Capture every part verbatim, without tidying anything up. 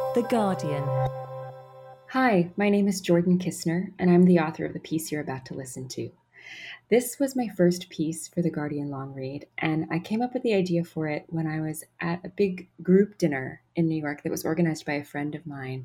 The Guardian. Hi, my name is Jordan Kistner, and I'm the author of the piece you're about to listen to. This was my first piece for The Guardian long read, and I came up with the idea for it when I was at a big group dinner in New York that was organized by a friend of mine.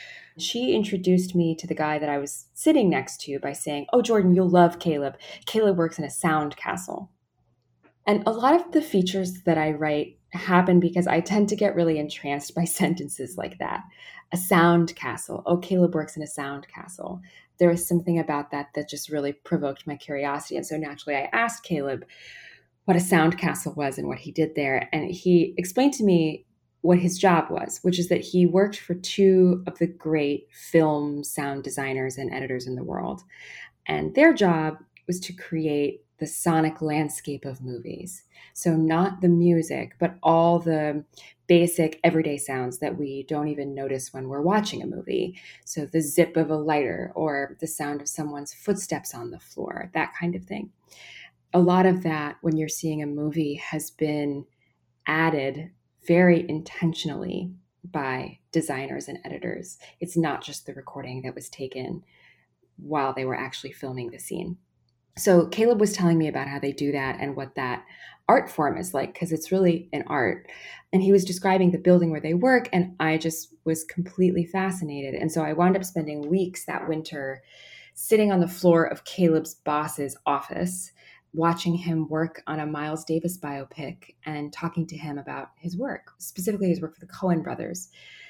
She introduced me to the guy that I was sitting next to by saying, "Oh, Jordan, you'll love Caleb. Caleb works in a sound castle." And a lot of the features that I write happen because I tend to get really entranced by sentences like that. A sound castle. Oh, Caleb works in a sound castle. There was something about that that just really provoked my curiosity. And so naturally, I asked Caleb what a sound castle was and what he did there. And he explained to me what his job was, which is that he worked for two of the great film sound designers and editors in the world. And their job was to create the sonic landscape of movies. So not the music, but all the basic everyday sounds that we don't even notice when we're watching a movie. So the zip of a lighter or the sound of someone's footsteps on the floor, that kind of thing. A lot of that, when you're seeing a movie, has been added very intentionally by designers and editors. It's not just the recording that was taken while they were actually filming the scene. So Caleb was telling me about how they do that and what that art form is like, because it's really an art. And he was describing the building where they work, and I just was completely fascinated. And so I wound up spending weeks that winter sitting on the floor of Caleb's boss's office, watching him work on a Miles Davis biopic and talking to him about his work, specifically his work for the Coen brothers.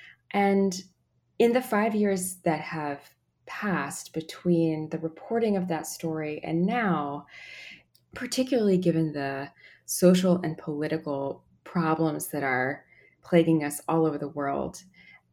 And in the five years that have passed between the reporting of that story and now, particularly given the social and political problems that are plaguing us all over the world,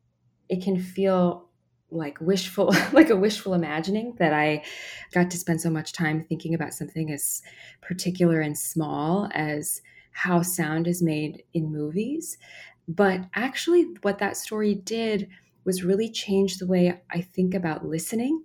it can feel like wishful, like a wishful imagining that I got to spend so much time thinking about something as particular and small as how sound is made in movies. But actually, what that story did was really change the way I think about listening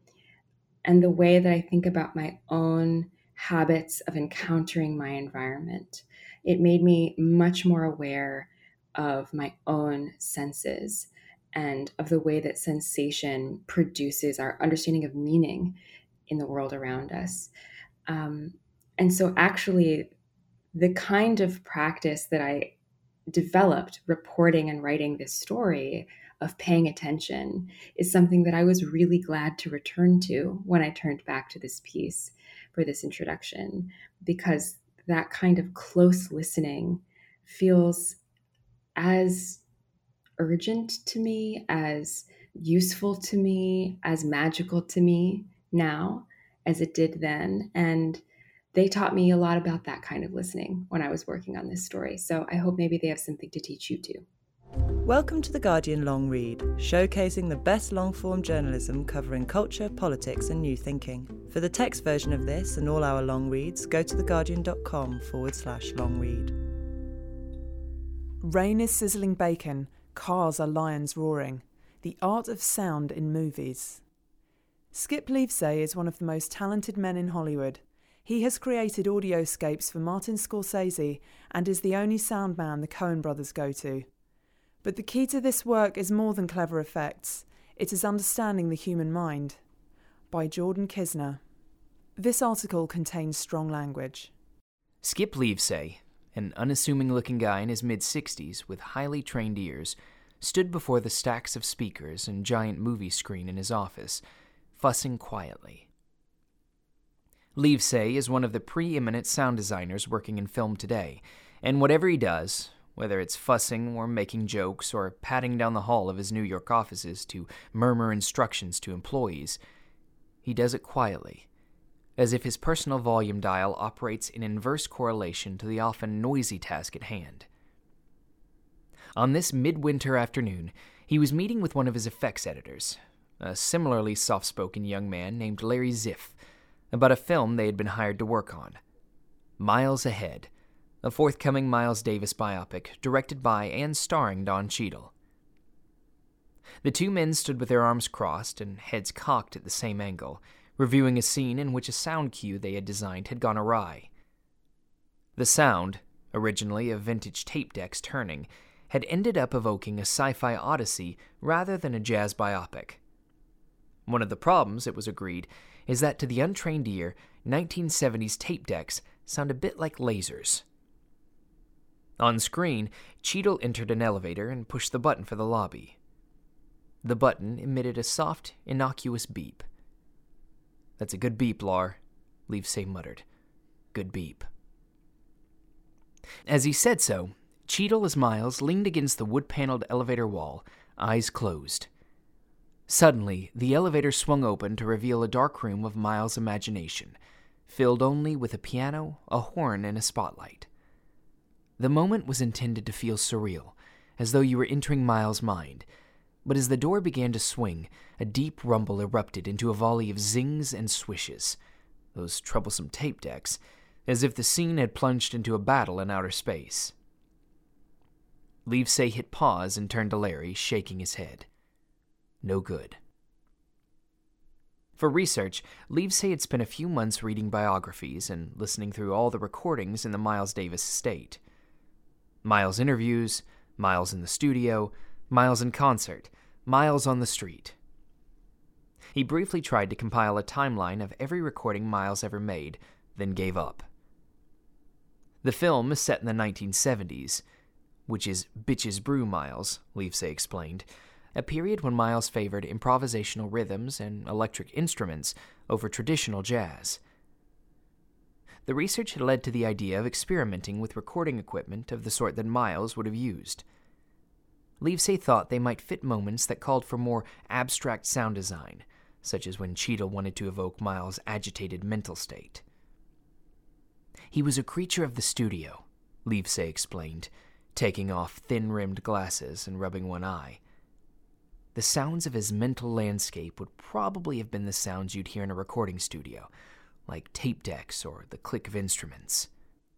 and the way that I think about my own habits of encountering my environment. It made me much more aware of my own senses and of the way that sensation produces our understanding of meaning in the world around us. Um, and so actually, the kind of practice that I developed reporting and writing this story of paying attention is something that I was really glad to return to when I turned back to this piece for this introduction, because that kind of close listening feels as urgent to me, as useful to me, as magical to me now as it did then. And they taught me a lot about that kind of listening when I was working on this story. So I hope maybe they have something to teach you too. Welcome to The Guardian Long Read, showcasing the best long-form journalism covering culture, politics and new thinking. For the text version of this and all our long reads, go to theguardian.com forward slash long read. Rain is sizzling bacon, cars are lions roaring. The art of sound in movies. Skip Leavesay is one of the most talented men in Hollywood. He has created audioscapes for Martin Scorsese and is the only sound man the Coen brothers go to. But the key to this work is more than clever effects. It is understanding the human mind. By Jordan Kistner. This article contains strong language. Skip Leavesay, an unassuming-looking guy in his mid-sixties with highly trained ears, stood before the stacks of speakers and giant movie screen in his office, fussing quietly. Leavesay is one of the preeminent sound designers working in film today, and whatever he does, whether it's fussing or making jokes or padding down the hall of his New York offices to murmur instructions to employees, he does it quietly, as if his personal volume dial operates in inverse correlation to the often noisy task at hand. On this midwinter afternoon, he was meeting with one of his effects editors, a similarly soft-spoken young man named Larry Ziff, about a film they had been hired to work on, Miles Ahead, a forthcoming Miles Davis biopic directed by and starring Don Cheadle. The two men stood with their arms crossed and heads cocked at the same angle, reviewing a scene in which a sound cue they had designed had gone awry. The sound, originally of vintage tape decks turning, had ended up evoking a sci-fi odyssey rather than a jazz biopic. One of the problems, it was agreed, is that to the untrained ear, nineteen seventies tape decks sound a bit like lasers. On screen, Cheadle entered an elevator and pushed the button for the lobby. The button emitted a soft, innocuous beep. "That's a good beep, Lar," Livesey muttered. "Good beep." As he said so, Cheadle as Miles leaned against the wood-paneled elevator wall, eyes closed. Suddenly, the elevator swung open to reveal a dark room of Miles' imagination, filled only with a piano, a horn, and a spotlight. The moment was intended to feel surreal, as though you were entering Miles' mind, but as the door began to swing, a deep rumble erupted into a volley of zings and swishes, those troublesome tape decks, as if the scene had plunged into a battle in outer space. Livesey hit pause and turned to Larry, shaking his head. No good. For research, Livesey had spent a few months reading biographies and listening through all the recordings in the Miles Davis estate. Miles interviews, Miles in the studio, Miles in concert, Miles on the street. He briefly tried to compile a timeline of every recording Miles ever made, then gave up. The film is set in the nineteen seventies, which is Bitches Brew Miles, Livesey explained, a period when Miles favored improvisational rhythms and electric instruments over traditional jazz. The research had led to the idea of experimenting with recording equipment of the sort that Miles would have used. Livesey thought they might fit moments that called for more abstract sound design, such as when Cheadle wanted to evoke Miles' agitated mental state. He was a creature of the studio, Livesey explained, taking off thin-rimmed glasses and rubbing one eye. The sounds of his mental landscape would probably have been the sounds you'd hear in a recording studio, like tape decks or the click of instruments.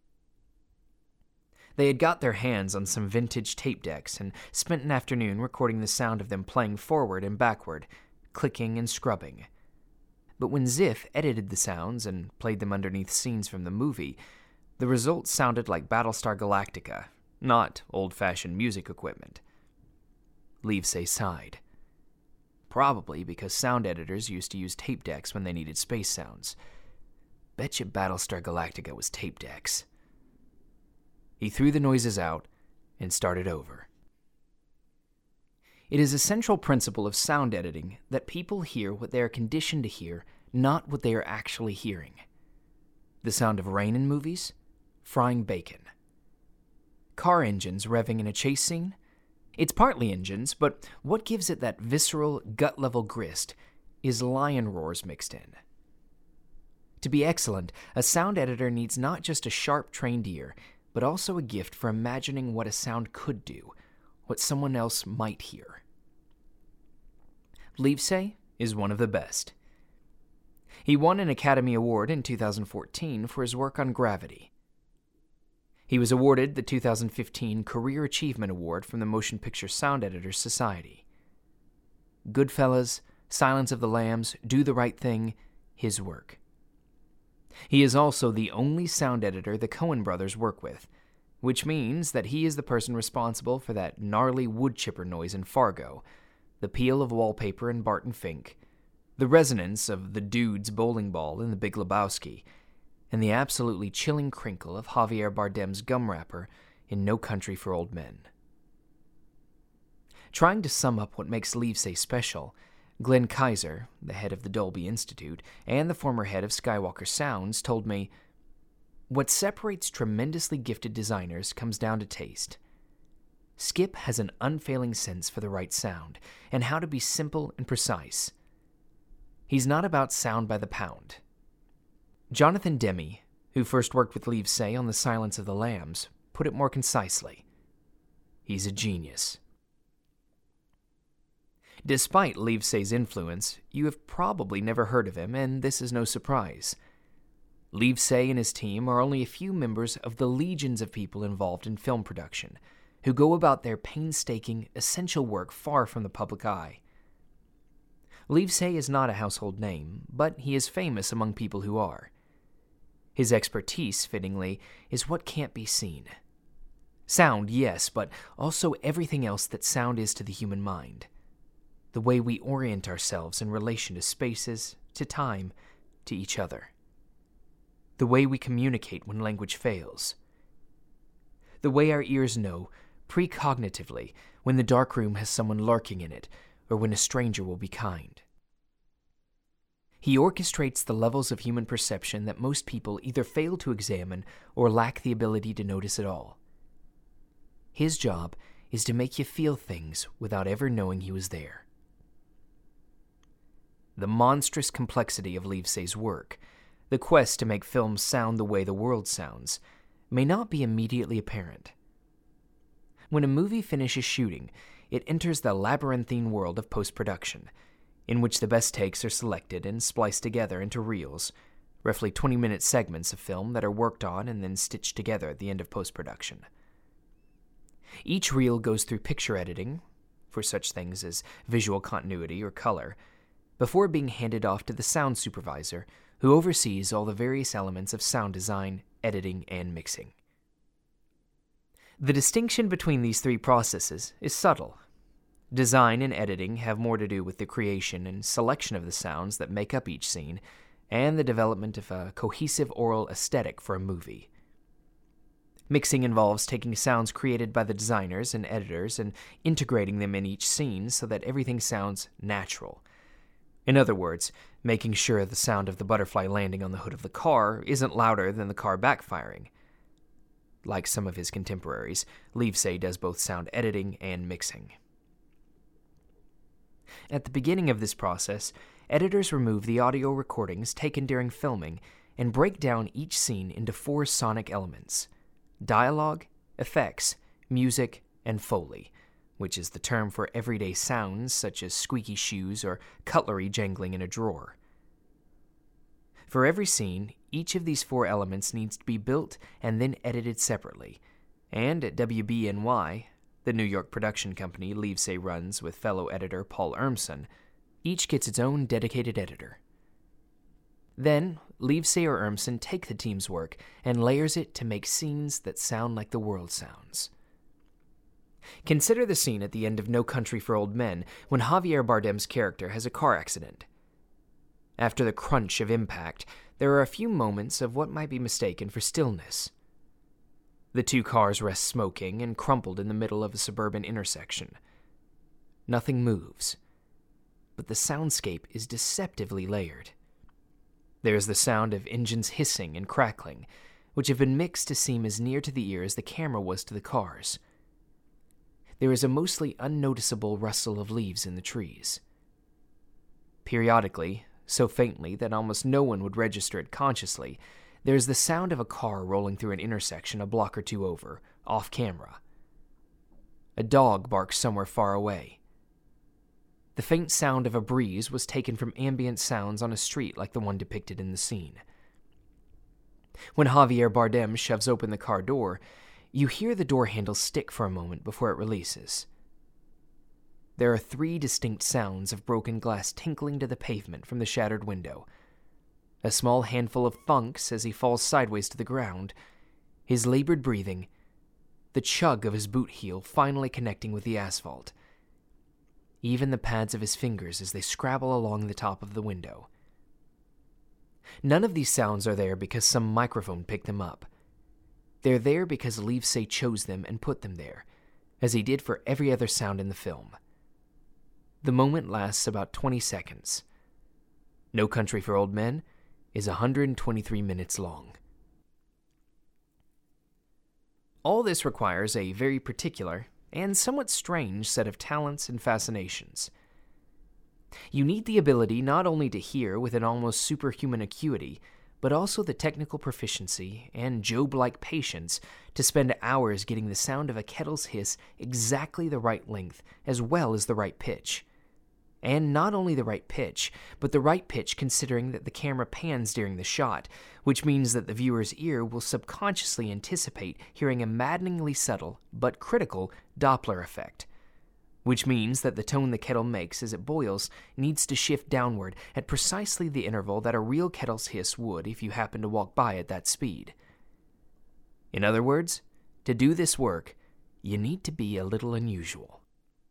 They had got their hands on some vintage tape decks and spent an afternoon recording the sound of them playing forward and backward, clicking and scrubbing. But when Ziff edited the sounds and played them underneath scenes from the movie, the results sounded like Battlestar Galactica, not old-fashioned music equipment. Livesey sighed. Probably because sound editors used to use tape decks when they needed space sounds. Betcha Battlestar Galactica was tape decks. He threw the noises out and started over. It is a central principle of sound editing that people hear what they are conditioned to hear, not what they are actually hearing. The sound of rain in movies? Frying bacon. Car engines revving in a chase scene? It's partly engines, but what gives it that visceral, gut-level grist is lion roars mixed in. To be excellent, a sound editor needs not just a sharp, trained ear, but also a gift for imagining what a sound could do, what someone else might hear. Livesey is one of the best. He won an Academy Award in two thousand fourteen for his work on Gravity. He was awarded the two thousand fifteen Career Achievement Award from the Motion Picture Sound Editors Society. Goodfellas, Silence of the Lambs, Do the Right Thing, his work. He is also the only sound editor the Coen brothers work with, which means that he is the person responsible for that gnarly wood chipper noise in Fargo, the peel of wallpaper in Barton Fink, the resonance of the dude's bowling ball in The Big Lebowski, and the absolutely chilling crinkle of Javier Bardem's gum wrapper in No Country for Old Men. Trying to sum up what makes Livesey special, Glenn Kaiser, the head of the Dolby Institute and the former head of Skywalker Sounds, told me, "What separates tremendously gifted designers comes down to taste. Skip has an unfailing sense for the right sound and how to be simple and precise. He's not about sound by the pound." Jonathan Demme, who first worked with Livesey on The Silence of the Lambs, put it more concisely. He's a genius. Despite Livesey's influence, you have probably never heard of him, and this is no surprise. Livesey and his team are only a few members of the legions of people involved in film production, who go about their painstaking, essential work far from the public eye. Livesey is not a household name, but he is famous among people who are. His expertise, fittingly, is what can't be seen. Sound, yes, but also everything else that sound is to the human mind. The way we orient ourselves in relation to spaces, to time, to each other. The way we communicate when language fails. The way our ears know, precognitively, when the dark room has someone lurking in it, or when a stranger will be kind. He orchestrates the levels of human perception that most people either fail to examine or lack the ability to notice at all. His job is to make you feel things without ever knowing he was there. The monstrous complexity of Livesey's work, the quest to make films sound the way the world sounds, may not be immediately apparent. When a movie finishes shooting, it enters the labyrinthine world of post-production, in which the best takes are selected and spliced together into reels, roughly twenty-minute segments of film that are worked on and then stitched together at the end of post-production. Each reel goes through picture editing, for such things as visual continuity or color, before being handed off to the sound supervisor, who oversees all the various elements of sound design, editing, and mixing. The distinction between these three processes is subtle. Design and editing have more to do with the creation and selection of the sounds that make up each scene, and the development of a cohesive oral aesthetic for a movie. Mixing involves taking sounds created by the designers and editors and integrating them in each scene so that everything sounds natural. In other words, making sure the sound of the butterfly landing on the hood of the car isn't louder than the car backfiring. Like some of his contemporaries, Livesey does both sound editing and mixing. At the beginning of this process, editors remove the audio recordings taken during filming and break down each scene into four sonic elements: dialogue, effects, music, and Foley, which is the term for everyday sounds such as squeaky shoes or cutlery jangling in a drawer. For every scene, each of these four elements needs to be built and then edited separately, and at W B N Y, the New York production company Livesey runs with fellow editor Paul Urmson, each gets its own dedicated editor. Then, Livesey or Urmson take the team's work and layers it to make scenes that sound like the world sounds. Consider the scene at the end of No Country for Old Men when Javier Bardem's character has a car accident. After the crunch of impact, there are a few moments of what might be mistaken for stillness. The two cars rest smoking and crumpled in the middle of a suburban intersection. Nothing moves, but the soundscape is deceptively layered. There is the sound of engines hissing and crackling, which have been mixed to seem as near to the ear as the camera was to the cars. There is a mostly unnoticeable rustle of leaves in the trees. Periodically, so faintly that almost no one would register it consciously, there is the sound of a car rolling through an intersection a block or two over, off camera. A dog barks somewhere far away. The faint sound of a breeze was taken from ambient sounds on a street like the one depicted in the scene. When Javier Bardem shoves open the car door, you hear the door handle stick for a moment before it releases. There are three distinct sounds of broken glass tinkling to the pavement from the shattered window, a small handful of thunks as he falls sideways to the ground, his labored breathing, the chug of his boot heel finally connecting with the asphalt, even the pads of his fingers as they scrabble along the top of the window. None of these sounds are there because some microphone picked them up. They're there because Livesey chose them and put them there, as he did for every other sound in the film. The moment lasts about twenty seconds. No Country for Old Men is one hundred twenty-three minutes long. All this requires a very particular and somewhat strange set of talents and fascinations. You need the ability not only to hear with an almost superhuman acuity, but also the technical proficiency and Job-like patience to spend hours getting the sound of a kettle's hiss exactly the right length as well as the right pitch. And not only the right pitch, but the right pitch considering that the camera pans during the shot, which means that the viewer's ear will subconsciously anticipate hearing a maddeningly subtle, but critical, Doppler effect. Which means that the tone the kettle makes as it boils needs to shift downward at precisely the interval that a real kettle's hiss would if you happened to walk by at that speed. In other words, to do this work, you need to be a little unusual.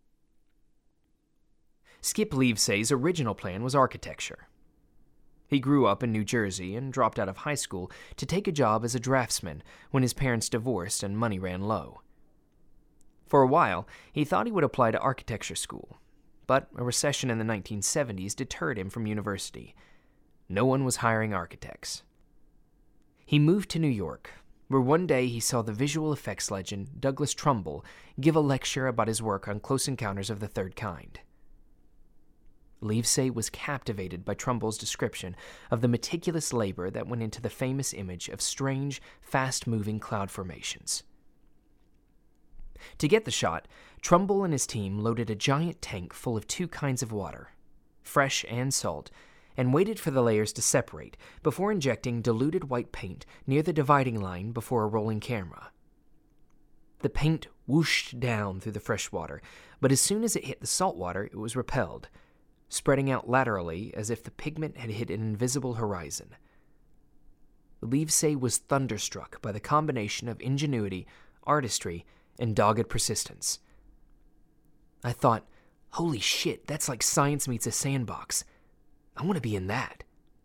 Skip Livesey's original plan was architecture. He grew up in New Jersey and dropped out of high school to take a job as a draftsman when his parents divorced and money ran low. For a while, he thought he would apply to architecture school, but a recession in the nineteen seventies deterred him from university. No one was hiring architects. He moved to New York, where one day he saw the visual effects legend Douglas Trumbull give a lecture about his work on Close Encounters of the Third Kind. Livesey was captivated by Trumbull's description of the meticulous labor that went into the famous image of strange, fast-moving cloud formations. To get the shot, Trumbull and his team loaded a giant tank full of two kinds of water, fresh and salt, and waited for the layers to separate before injecting diluted white paint near the dividing line before a rolling camera. The paint whooshed down through the fresh water, but as soon as it hit the salt water, it was repelled, spreading out laterally as if the pigment had hit an invisible horizon. Livesey was thunderstruck by the combination of ingenuity, artistry, and dogged persistence. I thought, holy shit, that's like science meets a sandbox. I want to be in that.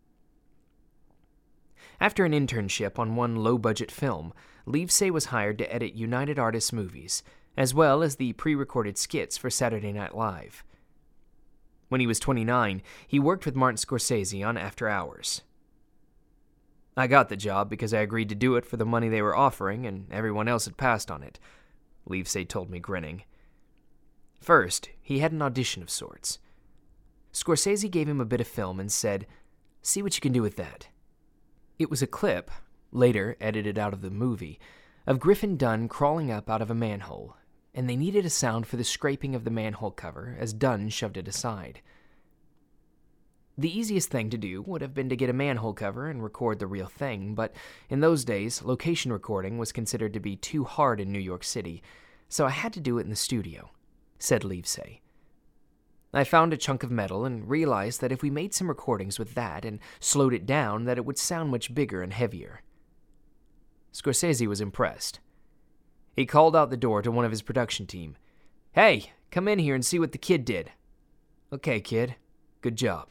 After an internship on one low-budget film, Livesey was hired to edit United Artists movies, as well as the pre-recorded skits for Saturday Night Live. When he was twenty-nine, he worked with Martin Scorsese on After Hours. I got the job because I agreed to do it for the money they were offering, and everyone else had passed on it, Livesey told me, grinning. First, he had an audition of sorts. Scorsese gave him a bit of film and said, "See what you can do with that." It was a clip, later edited out of the movie, of Griffin Dunne crawling up out of a manhole, and they needed a sound for the scraping of the manhole cover as Dunne shoved it aside. The easiest thing to do would have been to get a manhole cover and record the real thing, but in those days, location recording was considered to be too hard in New York City, so I had to do it in the studio, said Livesey. I found a chunk of metal and realized that if we made some recordings with that and slowed it down, that it would sound much bigger and heavier. Scorsese was impressed. He called out the door to one of his production team. "Hey, come in here and see what the kid did." "Okay, kid. Good job."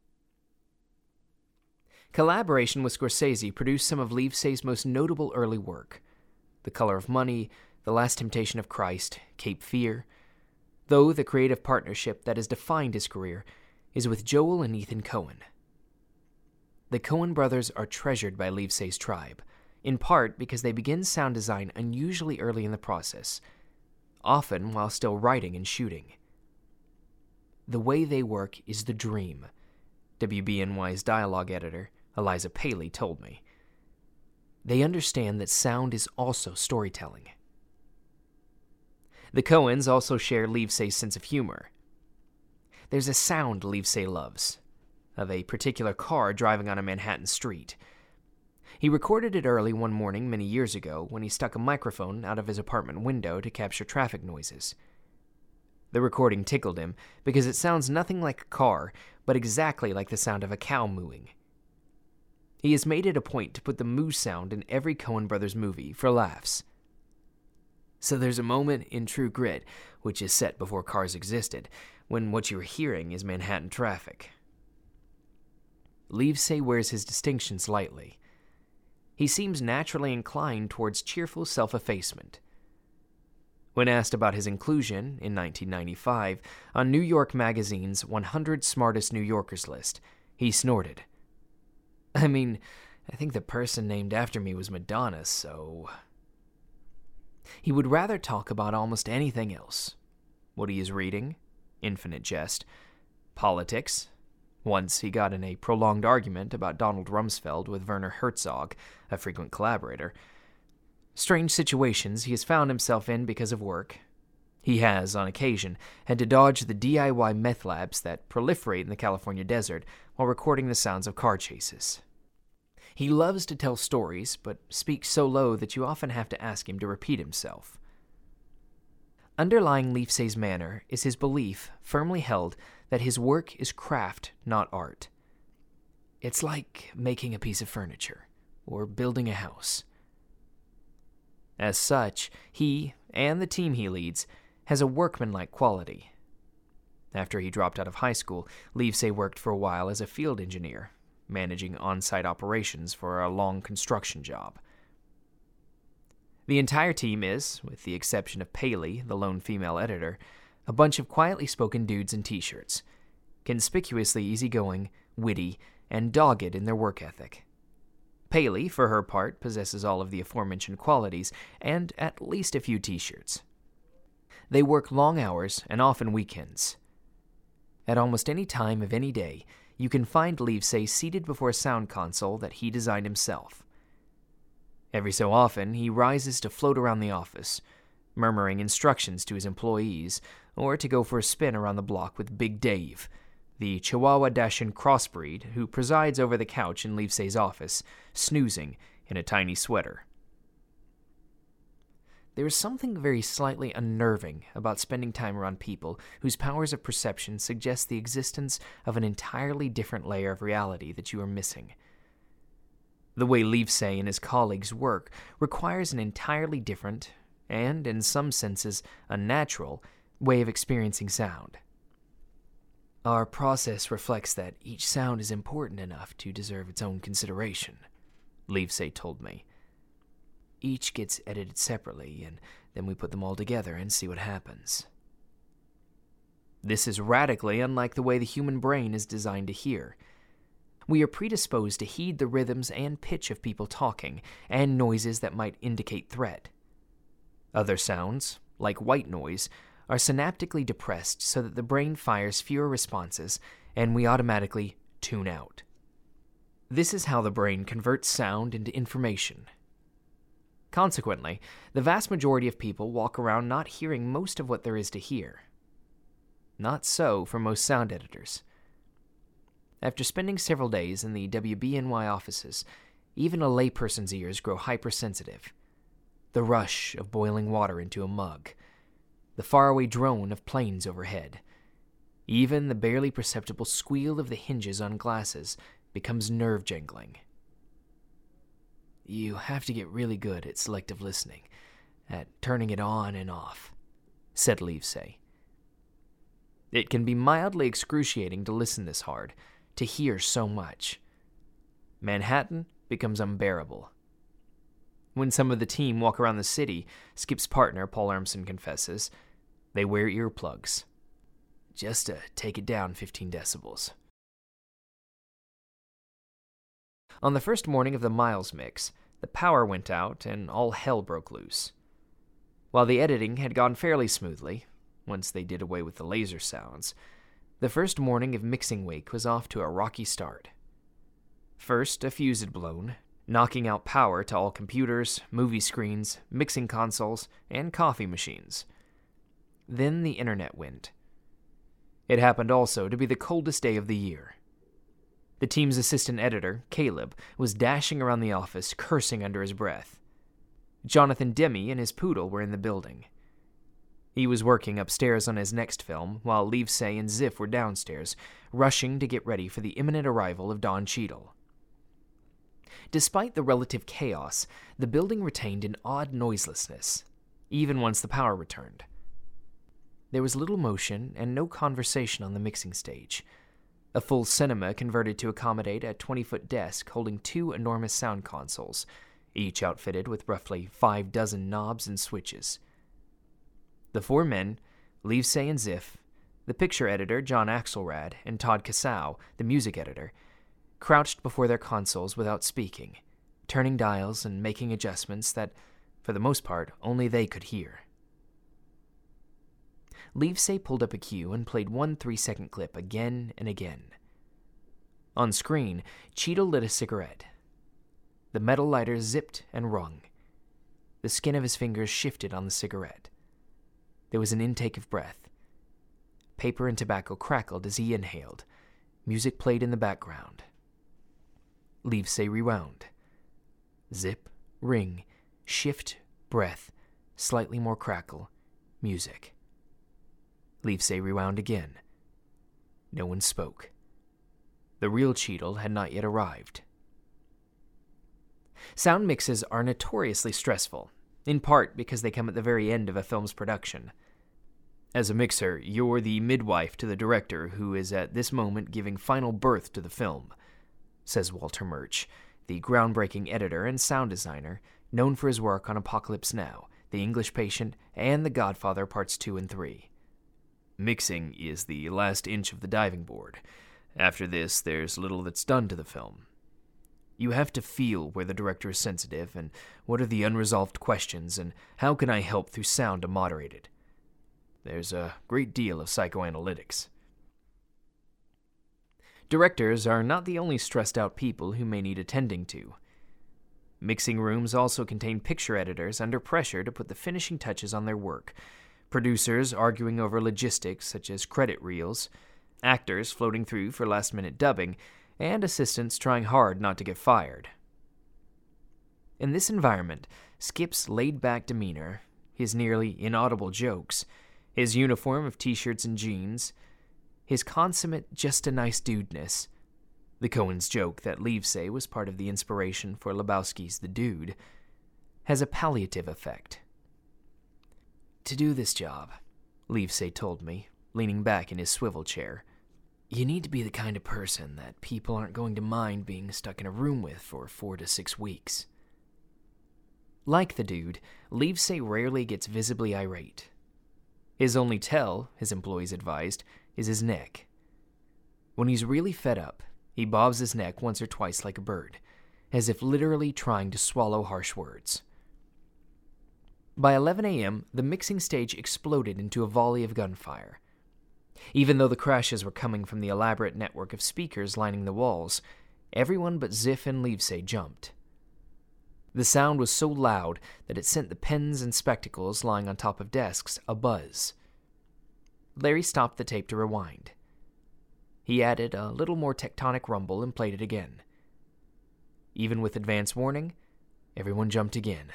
Collaboration with Scorsese produced some of Livesey's most notable early work: The Color of Money, The Last Temptation of Christ, Cape Fear, though the creative partnership that has defined his career is with Joel and Ethan Coen. The Coen brothers are treasured by Livesey's tribe, in part because they begin sound design unusually early in the process, often while still writing and shooting. The way they work is the dream, W B N Y's dialogue editor, Eliza Paley, told me. They understand that sound is also storytelling. The Coens also share Livesey's sense of humor. There's a sound Livesey loves, of a particular car driving on a Manhattan street. He recorded it early one morning many years ago when he stuck a microphone out of his apartment window to capture traffic noises. The recording tickled him because it sounds nothing like a car, but exactly like the sound of a cow mooing. He has made it a point to put the moo sound in every Coen Brothers movie for laughs. So there's a moment in True Grit, which is set before cars existed, when what you're hearing is Manhattan traffic. Livesey wears his distinctions lightly. He seems naturally inclined towards cheerful self-effacement. When asked about his inclusion, in nineteen ninety-five, on New York Magazine's one hundred Smartest New Yorkers list, he snorted. I mean, I think the person named after me was Madonna, so... He would rather talk about almost anything else. What he is reading, infinite jest, politics. Once he got in a prolonged argument about Donald Rumsfeld with Werner Herzog, a frequent collaborator. Strange situations he has found himself in because of work. He has, on occasion, had to dodge the D I Y meth labs that proliferate in the California desert while recording the sounds of car chases. He loves to tell stories, but speaks so low that you often have to ask him to repeat himself. Underlying Livesey's manner is his belief, firmly held, that his work is craft, not art. It's like making a piece of furniture, or building a house. As such, he, and the team he leads, has a workmanlike quality. After he dropped out of high school, Livesey worked for a while as a field engineer, managing on-site operations for a long construction job. The entire team is, with the exception of Paley, the lone female editor, a bunch of quietly spoken dudes in t-shirts, conspicuously easygoing, witty, and dogged in their work ethic. Paley, for her part, possesses all of the aforementioned qualities and at least a few t-shirts. They work long hours and often weekends. At almost any time of any day, you can find Livesey seated before a sound console that he designed himself. Every so often, he rises to float around the office, murmuring instructions to his employees, or to go for a spin around the block with Big Dave, the Chihuahua Dachshund crossbreed who presides over the couch in Livesey's office, snoozing in a tiny sweater. There is something very slightly unnerving about spending time around people whose powers of perception suggest the existence of an entirely different layer of reality that you are missing. The way Livesey and his colleagues work requires an entirely different, and, in some senses, unnatural, way of experiencing sound. Our process reflects that each sound is important enough to deserve its own consideration, Livesey told me. Each gets edited separately, and then we put them all together and see what happens. This is radically unlike the way the human brain is designed to hear. We are predisposed to heed the rhythms and pitch of people talking, and noises that might indicate threat. Other sounds, like white noise, are synaptically depressed so that the brain fires fewer responses, and we automatically tune out. This is how the brain converts sound into information. Consequently, the vast majority of people walk around not hearing most of what there is to hear. Not so for most sound editors. After spending several days in the W B N Y offices, even a layperson's ears grow hypersensitive. The rush of boiling water into a mug, the faraway drone of planes overhead, even the barely perceptible squeal of the hinges on glasses becomes nerve-jangling. You have to get really good at selective listening, at turning it on and off, said Livesey. It can be mildly excruciating to listen this hard, to hear so much. Manhattan becomes unbearable. When some of the team walk around the city, Skip's partner, Paul Armson, confesses, they wear earplugs, just to take it down fifteen decibels. On the first morning of the Miles mix, the power went out and all hell broke loose. While the editing had gone fairly smoothly, once they did away with the laser sounds, the first morning of mixing week was off to a rocky start. First, a fuse had blown, knocking out power to all computers, movie screens, mixing consoles, and coffee machines. Then the internet went. It happened also to be the coldest day of the year. The team's assistant editor, Caleb, was dashing around the office, cursing under his breath. Jonathan Demme and his poodle were in the building. He was working upstairs on his next film, while Livesey and Ziff were downstairs, rushing to get ready for the imminent arrival of Don Cheadle. Despite the relative chaos, the building retained an odd noiselessness, even once the power returned. There was little motion and no conversation on the mixing stage. A full cinema converted to accommodate a twenty-foot desk holding two enormous sound consoles, each outfitted with roughly five dozen knobs and switches. The four men, Livesey and Ziff, the picture editor, John Axelrad, and Todd Casau, the music editor, crouched before their consoles without speaking, turning dials and making adjustments that, for the most part, only they could hear. Livesey pulled up a cue and played one three-second clip again and again. On screen, Cheadle lit a cigarette. The metal lighter zipped and rung. The skin of his fingers shifted on the cigarette. There was an intake of breath. Paper and tobacco crackled as he inhaled. Music played in the background. Livesey rewound. Zip, ring, shift, breath, slightly more crackle, music. Livesey rewound again. No one spoke. The real Cheadle had not yet arrived. Sound mixes are notoriously stressful, in part because they come at the very end of a film's production. As a mixer, you're the midwife to the director who is at this moment giving final birth to the film, says Walter Murch, the groundbreaking editor and sound designer, known for his work on Apocalypse Now, The English Patient, and The Godfather Parts two and three. Mixing is the last inch of the diving board. After this, there's little that's done to the film. You have to feel where the director is sensitive, and what are the unresolved questions, and how can I help through sound to moderate it. There's a great deal of psychoanalytics. Directors are not the only stressed-out people who may need attending to. Mixing rooms also contain picture editors under pressure to put the finishing touches on their work, producers arguing over logistics such as credit reels, actors floating through for last-minute dubbing, and assistants trying hard not to get fired. In this environment, Skip's laid-back demeanor, his nearly inaudible jokes, his uniform of t-shirts and jeans, his consummate just-a-nice-dudeness, the Coen's joke that Livesey was part of the inspiration for Lebowski's The Dude, has a palliative effect. To do this job, Livesey told me, leaning back in his swivel chair, you need to be the kind of person that people aren't going to mind being stuck in a room with for four to six weeks. Like The Dude, Livesey rarely gets visibly irate. His only tell, his employees advised, is his neck. When he's really fed up, he bobs his neck once or twice like a bird, as if literally trying to swallow harsh words. By eleven a.m., the mixing stage exploded into a volley of gunfire. Even though the crashes were coming from the elaborate network of speakers lining the walls, everyone but Ziff and Livesey jumped. The sound was so loud that it sent the pens and spectacles lying on top of desks abuzz. Larry stopped the tape to rewind. He added a little more tectonic rumble and played it again. Even with advance warning, everyone jumped again.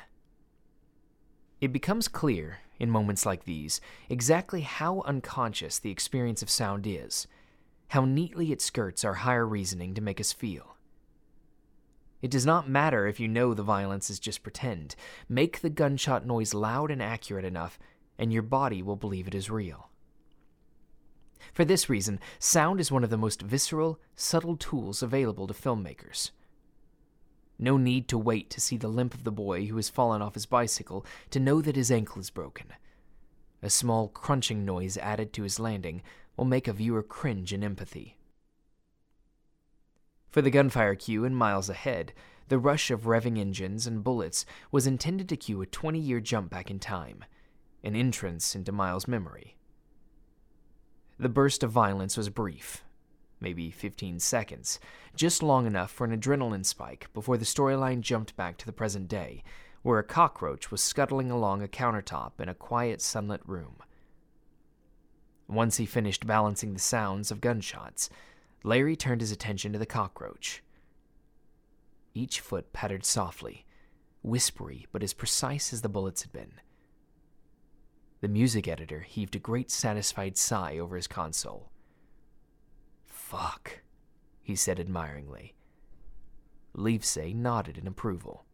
It becomes clear, in moments like these, exactly how unconscious the experience of sound is, how neatly it skirts our higher reasoning to make us feel. It does not matter if you know the violence is just pretend. Make the gunshot noise loud and accurate enough, and your body will believe it is real. For this reason, sound is one of the most visceral, subtle tools available to filmmakers. No need to wait to see the limp of the boy who has fallen off his bicycle to know that his ankle is broken. A small crunching noise added to his landing will make a viewer cringe in empathy. For the gunfire cue in Miles Ahead, the rush of revving engines and bullets was intended to cue a twenty-year jump back in time, an entrance into Miles' memory. The burst of violence was brief, maybe fifteen seconds, just long enough for an adrenaline spike before the storyline jumped back to the present day, where a cockroach was scuttling along a countertop in a quiet, sunlit room. Once he finished balancing the sounds of gunshots, Larry turned his attention to the cockroach. Each foot pattered softly, whispery but as precise as the bullets had been. The music editor heaved a great satisfied sigh over his console. "Fuck," he said admiringly. Livesey nodded in approval.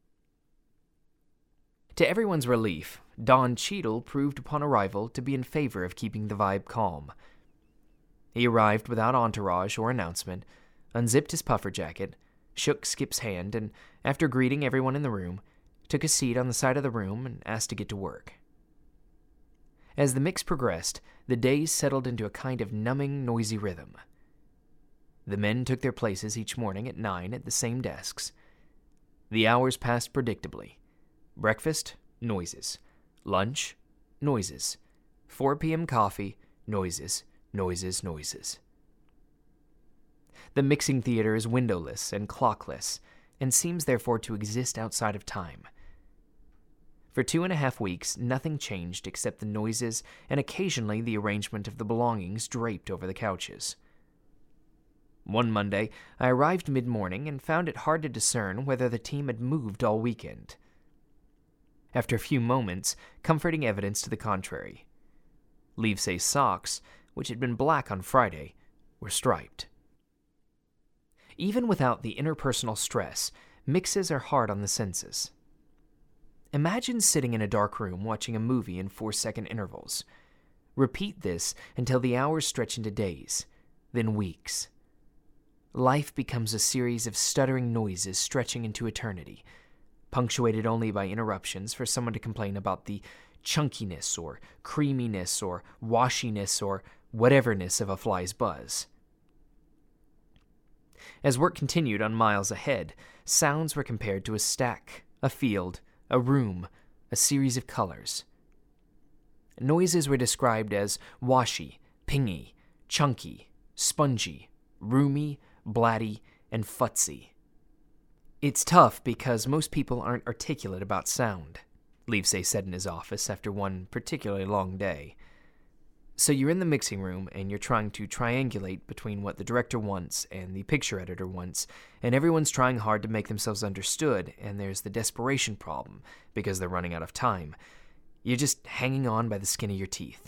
To everyone's relief, Don Cheadle proved upon arrival to be in favor of keeping the vibe calm. He arrived without entourage or announcement, unzipped his puffer jacket, shook Skip's hand, and, after greeting everyone in the room, took a seat on the side of the room and asked to get to work. As the mix progressed, the days settled into a kind of numbing, noisy rhythm. The men took their places each morning at nine at the same desks. The hours passed predictably. Breakfast, noises. Lunch, noises. four p.m. coffee, noises, noises, noises. The mixing theater is windowless and clockless, and seems therefore to exist outside of time. For two and a half weeks, nothing changed except the noises and occasionally the arrangement of the belongings draped over the couches. One Monday, I arrived mid-morning and found it hard to discern whether the team had moved all weekend. After a few moments, comforting evidence to the contrary. Livesey's socks, which had been black on Friday, were striped. Even without the interpersonal stress, mixes are hard on the senses. Imagine sitting in a dark room watching a movie in four-second intervals. Repeat this until the hours stretch into days, then weeks. Life becomes a series of stuttering noises stretching into eternity, punctuated only by interruptions for someone to complain about the chunkiness or creaminess or washiness or whateverness of a fly's buzz. As work continued on Miles Ahead, sounds were compared to a stack, a field, a room, a series of colors. Noises were described as washy, pingy, chunky, spongy, roomy, blatty, and futzy. It's tough because most people aren't articulate about sound, Livesey said in his office after one particularly long day. So you're in the mixing room and you're trying to triangulate between what the director wants and the picture editor wants, and everyone's trying hard to make themselves understood, and there's the desperation problem because they're running out of time. You're just hanging on by the skin of your teeth.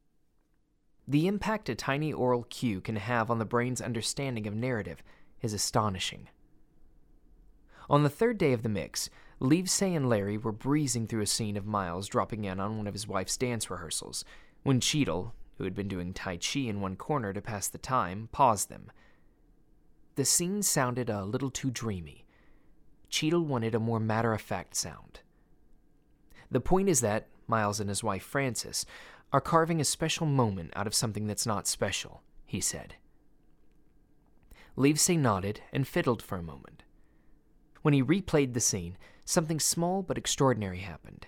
The impact a tiny oral cue can have on the brain's understanding of narrative is astonishing. On the third day of the mix, Livesey and Larry were breezing through a scene of Miles dropping in on one of his wife's dance rehearsals, when Cheadle, who had been doing Tai Chi in one corner to pass the time, paused them. The scene sounded a little too dreamy. Cheadle wanted a more matter-of-fact sound. The point is that Miles and his wife Frances are carving a special moment out of something that's not special, he said. Livesey nodded and fiddled for a moment. When he replayed the scene, something small but extraordinary happened.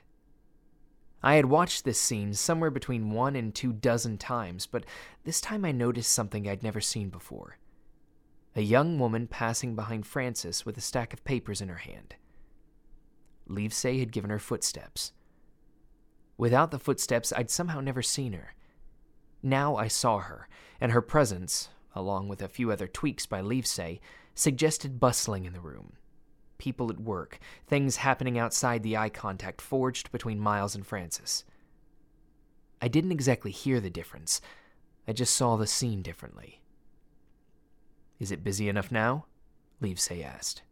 I had watched this scene somewhere between one and two dozen times, but this time I noticed something I'd never seen before. A young woman passing behind Frances with a stack of papers in her hand. Livesey had given her footsteps. Without the footsteps, I'd somehow never seen her. Now I saw her, and her presence, along with a few other tweaks by Livesey, suggested bustling in the room. People at work, things happening outside the eye contact forged between Miles and Frances. I didn't exactly hear the difference. I just saw the scene differently. Is it busy enough now? Livesey asked.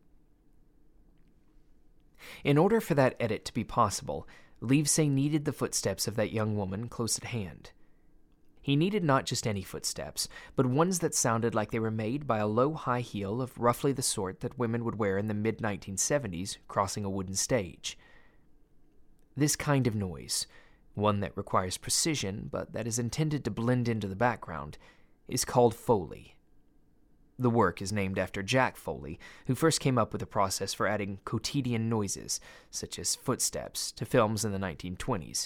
In order for that edit to be possible, Livesey needed the footsteps of that young woman close at hand. He needed not just any footsteps, but ones that sounded like they were made by a low high heel of roughly the sort that women would wear in the mid nineteen seventies crossing a wooden stage. This kind of noise, one that requires precision but that is intended to blend into the background, is called Foley. The work is named after Jack Foley, who first came up with the process for adding quotidian noises, such as footsteps, to films in the nineteen twenties.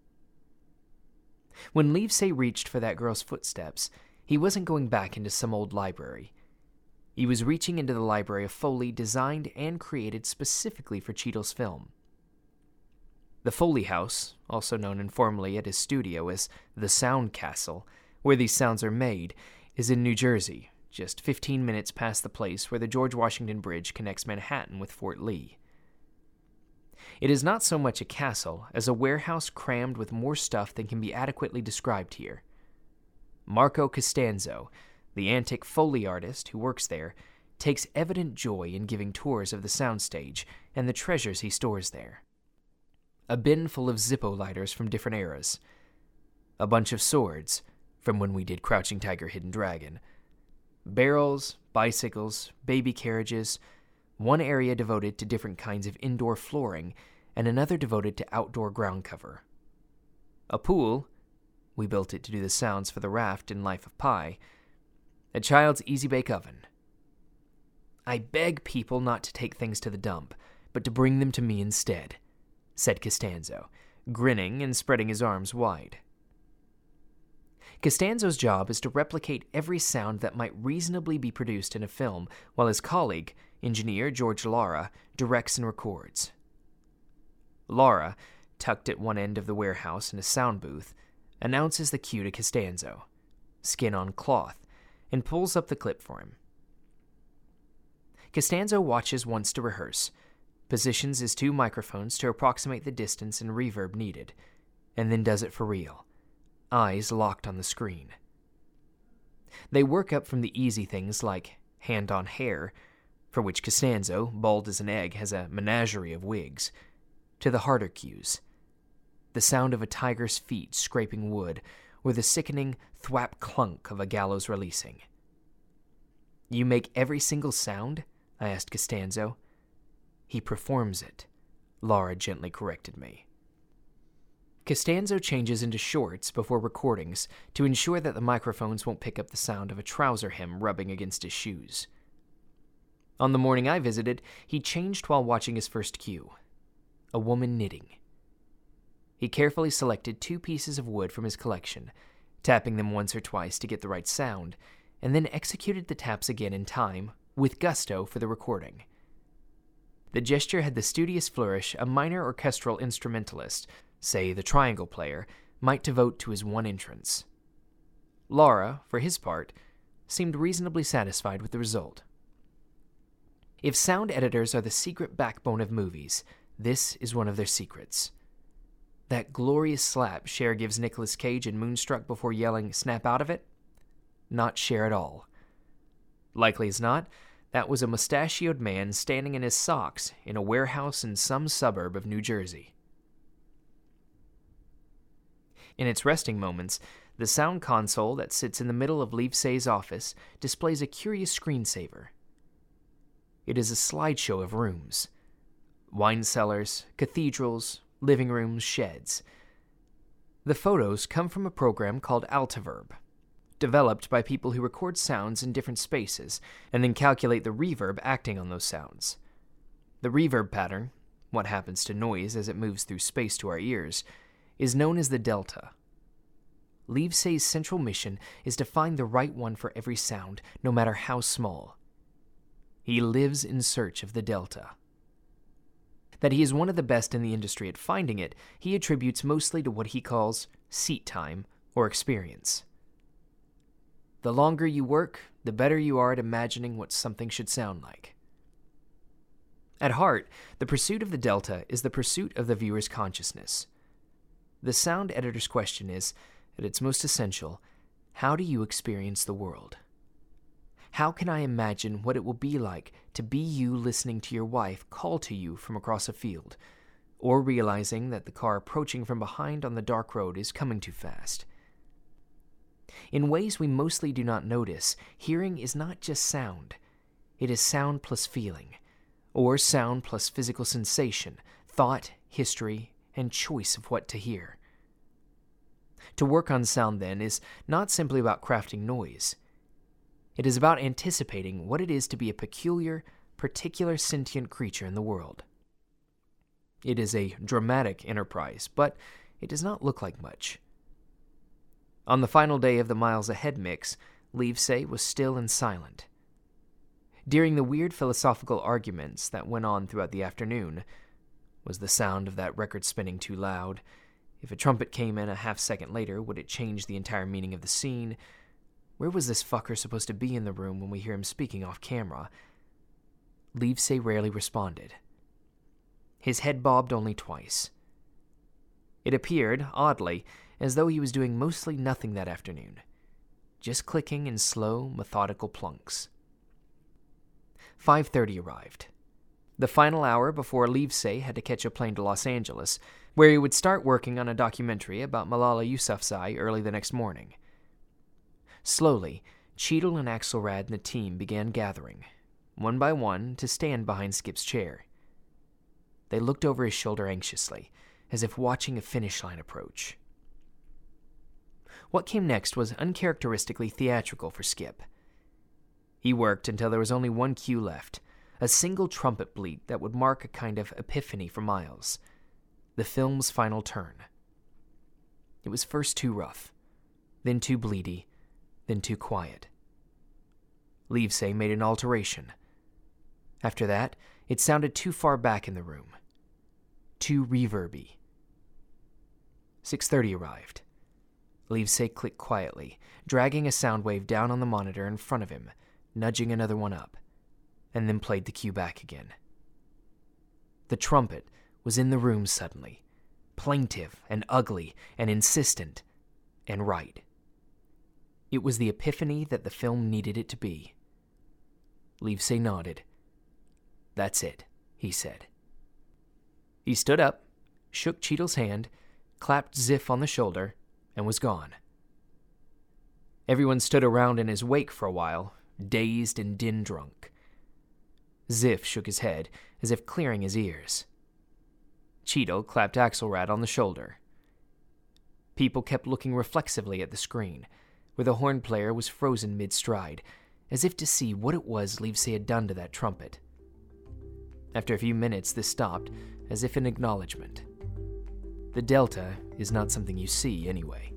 When Livesey reached for that girl's footsteps, he wasn't going back into some old library. He was reaching into the library of Foley designed and created specifically for Cheadle's film. The Foley House, also known informally at his studio as the Sound Castle, where these sounds are made, is in New Jersey, just fifteen minutes past the place where the George Washington Bridge connects Manhattan with Fort Lee. It is not so much a castle as a warehouse crammed with more stuff than can be adequately described here. Marco Costanzo, the antic Foley artist who works there, takes evident joy in giving tours of the soundstage and the treasures he stores there. A bin full of Zippo lighters from different eras. A bunch of swords, from when we did Crouching Tiger, Hidden Dragon. Barrels, bicycles, baby carriages, one area devoted to different kinds of indoor flooring, and another devoted to outdoor ground cover. A pool, we built it to do the sounds for the raft in Life of Pi. A child's easy-bake oven. I beg people not to take things to the dump, but to bring them to me instead, said Costanzo, grinning and spreading his arms wide. Costanzo's job is to replicate every sound that might reasonably be produced in a film, while his colleague, engineer George Lara, directs and records. Lara, tucked at one end of the warehouse in a sound booth, announces the cue to Costanzo, skin on cloth, and pulls up the clip for him. Costanzo watches once to rehearse, positions his two microphones to approximate the distance and reverb needed, and then does it for real, eyes locked on the screen. They work up from the easy things like hand on hair, for which Costanzo, bald as an egg, has a menagerie of wigs, to the harder cues. The sound of a tiger's feet scraping wood, or the sickening thwap clunk of a gallows releasing. "You make every single sound?" I asked Costanzo. "He performs it," Laura gently corrected me. Costanzo changes into shorts before recordings to ensure that the microphones won't pick up the sound of a trouser hem rubbing against his shoes. On the morning I visited, he changed while watching his first cue, a woman knitting. He carefully selected two pieces of wood from his collection, tapping them once or twice to get the right sound, and then executed the taps again in time, with gusto, for the recording. The gesture had the studious flourish a minor orchestral instrumentalist, say the triangle player, might devote to his one entrance. Laura, for his part, seemed reasonably satisfied with the result. If sound editors are the secret backbone of movies, this is one of their secrets. That glorious slap Cher gives Nicolas Cage in Moonstruck before yelling, "Snap out of it?" Not Cher at all. Likely as not, that was a mustachioed man standing in his socks in a warehouse in some suburb of New Jersey. In its resting moments, the sound console that sits in the middle of Livesey's office displays a curious screensaver. It is a slideshow of rooms. Wine cellars, cathedrals, living rooms, sheds. The photos come from a program called Altiverb, developed by people who record sounds in different spaces and then calculate the reverb acting on those sounds. The reverb pattern, what happens to noise as it moves through space to our ears, is known as the delta. Livesey's central mission is to find the right one for every sound, no matter how small. He lives in search of the delta. That he is one of the best in the industry at finding it, he attributes mostly to what he calls seat time or experience. The longer you work, the better you are at imagining what something should sound like. At heart, the pursuit of the delta is the pursuit of the viewer's consciousness. The sound editor's question is, at its most essential, how do you experience the world? How can I imagine what it will be like to be you listening to your wife call to you from across a field, or realizing that the car approaching from behind on the dark road is coming too fast? In ways we mostly do not notice, hearing is not just sound. It is sound plus feeling, or sound plus physical sensation, thought, history, and choice of what to hear. To work on sound, then, is not simply about crafting noise. It is about anticipating what it is to be a peculiar, particular sentient creature in the world. It is a dramatic enterprise, but it does not look like much. On the final day of the Miles Ahead mix, Livesey was still and silent. During the weird philosophical arguments that went on throughout the afternoon, was the sound of that record spinning too loud? If a trumpet came in a half second later, would it change the entire meaning of the scene? Where was this fucker supposed to be in the room when we hear him speaking off camera? Livesey rarely responded. His head bobbed only twice. It appeared, oddly, as though he was doing mostly nothing that afternoon, just clicking in slow, methodical plunks. five thirty arrived, the final hour before Livesey had to catch a plane to Los Angeles, where he would start working on a documentary about Malala Yousafzai early the next morning. Slowly, Cheadle and Axelrad and the team began gathering, one by one, to stand behind Skip's chair. They looked over his shoulder anxiously, as if watching a finish line approach. What came next was uncharacteristically theatrical for Skip. He worked until there was only one cue left, a single trumpet bleat that would mark a kind of epiphany for Miles, the film's final turn. It was first too rough, then too bleedy, then too quiet. Livesey made an alteration. After that, it sounded too far back in the room, too reverby. six thirty arrived. Livesey clicked quietly, dragging a sound wave down on the monitor in front of him, nudging another one up, and then played the cue back again. The trumpet was in the room suddenly, plaintive and ugly and insistent and right. It was the epiphany that the film needed it to be. Livesey nodded. "That's it," he said. He stood up, shook Cheadle's hand, clapped Ziff on the shoulder, and was gone. Everyone stood around in his wake for a while, dazed and din-drunk. Ziff shook his head, as if clearing his ears. Cheadle clapped Axelrad on the shoulder. People kept looking reflexively at the screen, where the horn player was frozen mid-stride, as if to see what it was Livesey had done to that trumpet. After a few minutes, this stopped, as if in acknowledgement. The Delta is not something you see anyway.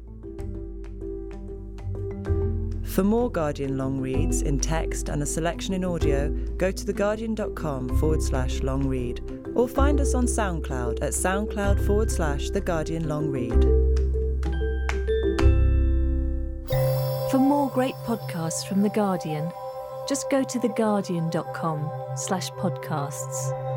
For more Guardian long reads in text and a selection in audio, go to theguardian.com forward slash long read, or find us on SoundCloud at soundcloud forward slash The Guardian Long Read. For more great podcasts from The Guardian, just go to theguardian.com slash podcasts.